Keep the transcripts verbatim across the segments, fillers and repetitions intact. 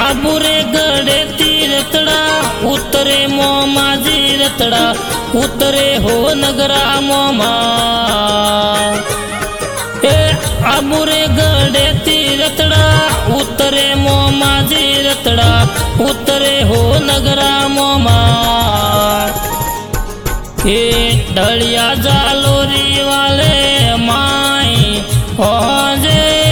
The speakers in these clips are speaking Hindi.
आबुरे गड़े तीरतड़ा उतरे मोमाजी रतड़ा उतरे हो नगरा मोमा ए आबुरे गड़े तीरतड़ा उतरे मोमाजी रतड़ा उतरे हो नगरा मोमा ए डलिया जालोरी वाले माई हो जे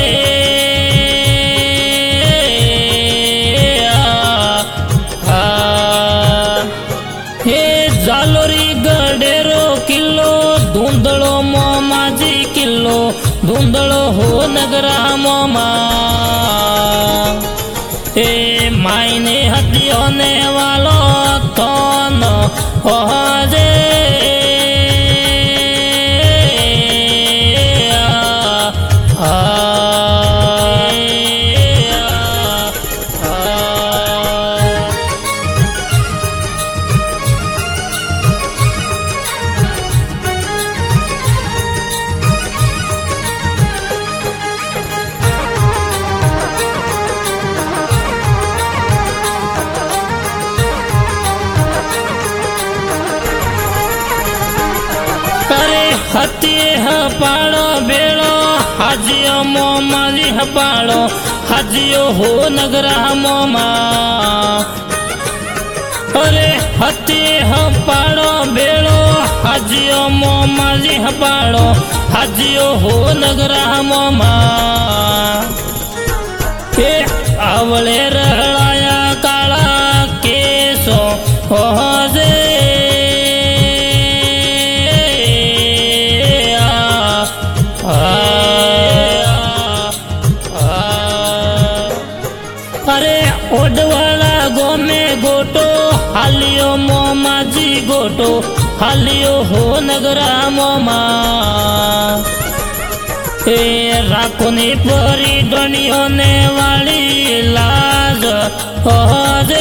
जालोरी गडेरो किलो धुंधड़ो मोमाजी किलो धुंधड़ो हो नगरा मोमा ए मायने हदियो ने वालो तो न हो जे हतिये हपाड़ो बेड़ो हाजियो मोमाजी हपाड़ो हाजियो हो नगरा मोमा अरे हतिये हपाड़ो बेड़ो हाजियो मोमाजी हपाड़ो हाजियो हो नगरा मोमा के आवले रहलाया काला केसो हो जे अरे ओडवाला गोमे गोटो हालियो मोमाजी गोटो हालियो हो नगरा मोमा ए राखोनी परी डनियो ने वाली लाज हो जे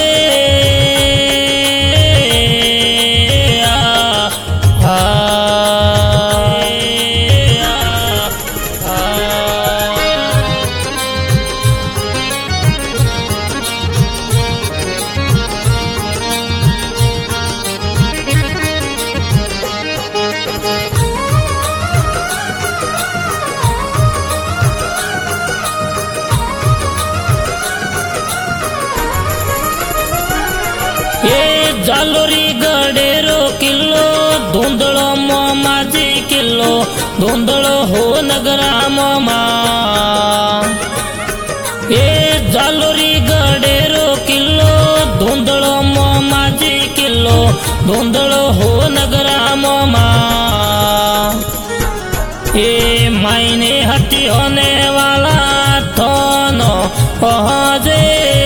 जालोरी गडेरो किलो धुंधड़ो मोमाजी किलो धुंधड़ो हो नगरा मोमा ए जालोरी गडेरो किलो धुंधड़ो मोमाजी किलो धुंधड़ो हो नगरा मोमा ए मायने हटी होने वाला थोनो हो जे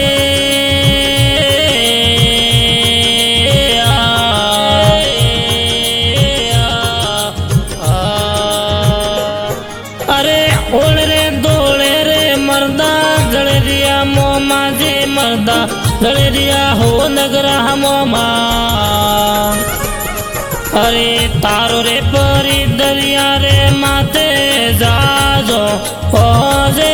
मोमाजी मर्दा जड़ेरिया हो नगरा मोमा अरे तारो रे परी दरिया रे माते जाजो हो जे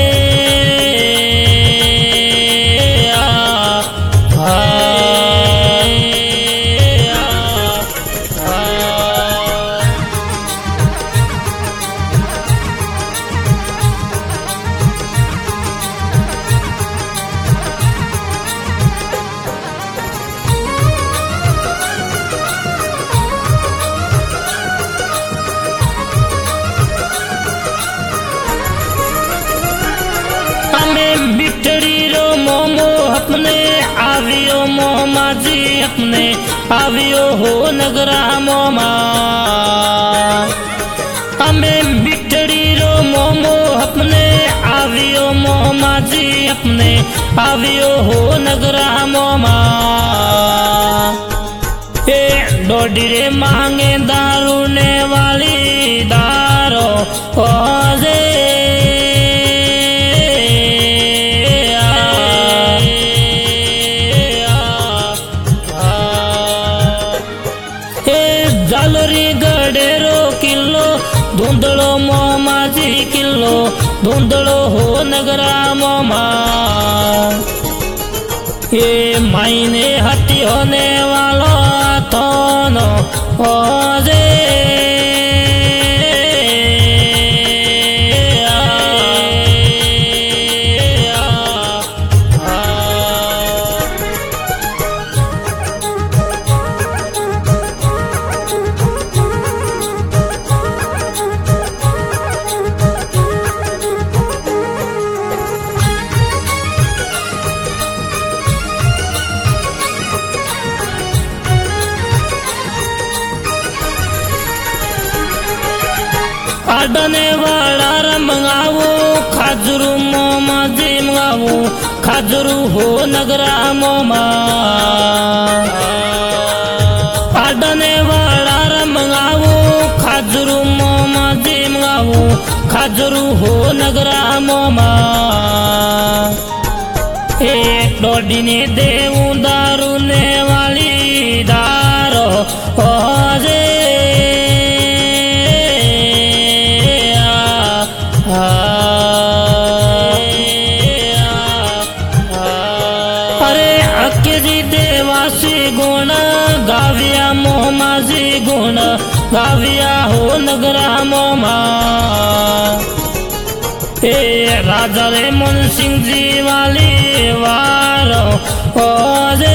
अपने आवियो मोमाजी अपने आवियो हो नगरा मोमा हमें बिटड़ी रो मोमो अपने आवियो मोमाजी अपने आवियो हो नगरा मोमा ए डोडी रे मांगे दारू ने वाली दारो हो जे जालोरी गडेरो किलो धुंधड़ो मोमाजी किलो धुंधड़ो हो नगरा मोमा એ માઈને હતી હોને વાલો થોનો ઓજે આડને વાળા રમગાવું ખાજરું મોમાં જીમગાવું ખાજરું હો નગરા મોમાં આડને વાળા રમગાવું ખાજરું મોમાં જીમગાવું ખાજરું હો નગરા મોમાં એ દોડીને દેવું દારૂ ને વાળી દારો ઓજે अरे अकेजी देवासी गुण गाविया मोहमाजी गुण गाविया हो नगरा मोमा ए राजा रे मुंसिंह जी वाली वारो ओजे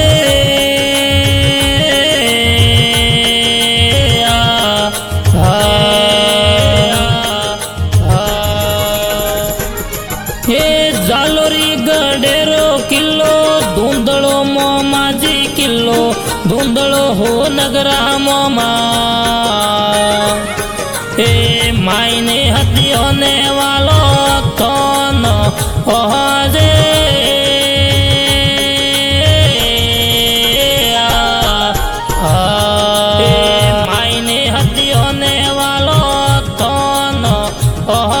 जालोरी गडेरो किल्लो धूंधड़ो मोमाजी किल्लो धूंधड़ो हो नगरा मोमा ए मायने हती होने वालो थोन ओजे मायने हती होने वालो थोन ओजे